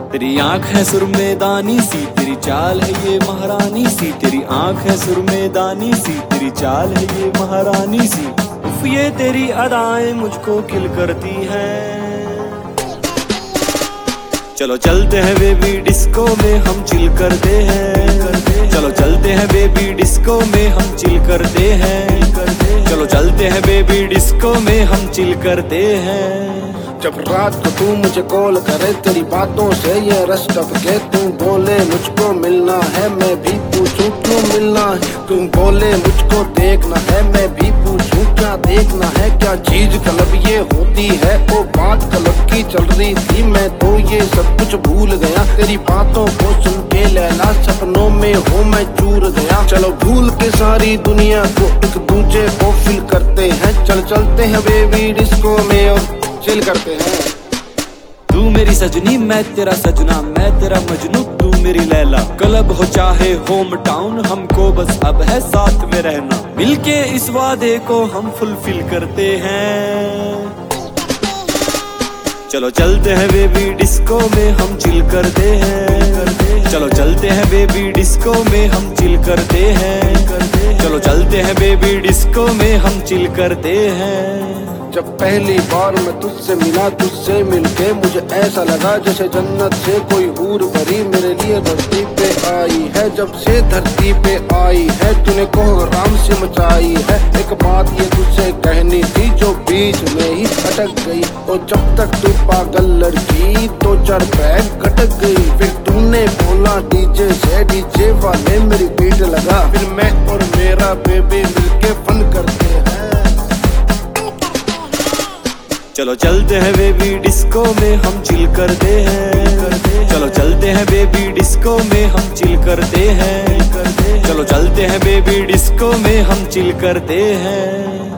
तेरी आंख है सुरमेदानी सी, तेरी चाल है ये महारानी सी। तेरी आंख है सुरमेदानी सी, तेरी चाल है ये महारानी सी। उफ ये तेरी अदाएं मुझको किल करती हैं। चलो चलते हैं बेबी डिस्को में हम चिल करते हैं। चलो चलते हैं बेबी डिस्को में हम चिल करते हैं। चलो चलते हैं बेबी डिस्को में हम चिल करते हैं। जब रात को तू मुझे कॉल करे, तेरी बातों से ये रस टपके, तू बोले मुझको मिलना है, मैं भी पूछूं क्यों मिलना है। तू बोले मुझको देखना है, मैं भी पूछूं क्या देखना है। क्या चीज क्लब ये होती है, वो बात क्लब की चल रही थी, मैं तो ये सब कुछ भूल गया। तेरी बातों को सुन के लैला सपनों में हो मैं चूर गया। चलो भूल के सारी दुनिया को एक दूसरे को फील करते हैं। चल चलते हैं बेबी डिस्को में और चिल करते हैं। तू मेरी सजनी मैं तेरा सजना, मैं तेरा मजनू तू मेरी लैला। क्लब हो चाहे होम टाउन, हमको बस अब है साथ में रहना। मिलके इस वादे को हम फुलफिल करते हैं। चलो चलते हैं बेबी डिस्को में हम चिल करते हैं। चलो चलते हैं बेबी डिस्को में हम चिल करते हैं। चलो चलते हैं बेबी डिस्को में हम चिल करते हैं। जब पहली बार मैं तुझसे मिला, तुझसे मिलके मुझे ऐसा लगा जैसे जन्नत से कोई हूर परी मेरे लिए धरती पे आई है। जब से धरती पे आई है, तूने कोहराम से मचाई है। एक बात ये तुझसे कहनी थी जो बीच में ही अटक गई। और जब तक तू पागल लड़की, दो चार बैग घटक गई। फिर तूने बोला डीजे से, डीजे वाले मेरी बीट लगा। फिर मैं और मेरा बेबी मिलके फन करते हैं। चलो चलते हैं बेबी डिस्को में हम चिल करते हैं। चलो चलते हैं बेबी डिस्को में हम चिल करते हैं। चलो चलते हैं बेबी डिस्को में हम चिल करते हैं।